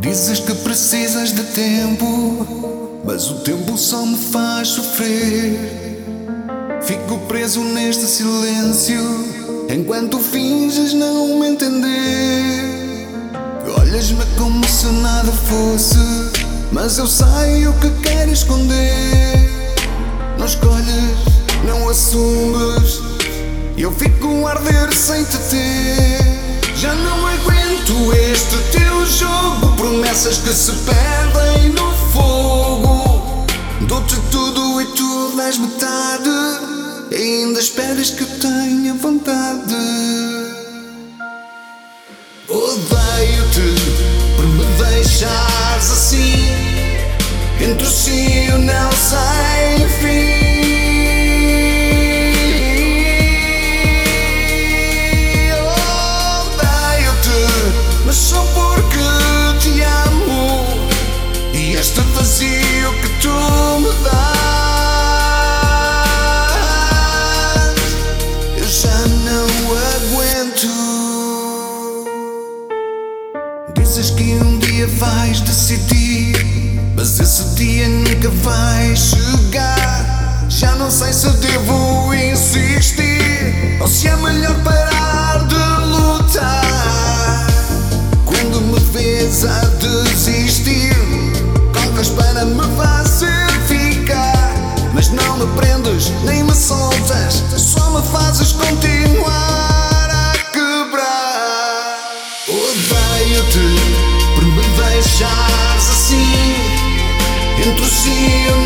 Dizes que precisas de tempo, mas o tempo só me faz sofrer. Fico preso neste silêncio enquanto finges não me entender. Olhas-me como se nada fosse, mas eu sei o que queres esconder. Não escolhes, não assumes, eu fico a arder sem te ter. Já não aguento este teu jogo, promessas que se perdem no fogo. Dou-te tudo e tu dás metade, e ainda esperas que eu tenha vontade. Odeio-te por me deixares assim, entre o sim e o não sem fim. Só porque te amo e este vazio que tu me dás, eu já não aguento. Dizes que um dia vais decidir, mas esse dia nunca vai chegar. Já não sei se devo insistir ou se é melhor parar de lutar. Quando me vês a desistir, corres para me fazer ficar, mas não me prendes nem me soltas, só me fazes continuar a quebrar. Odeio-te por me deixares assim, entre o sim e o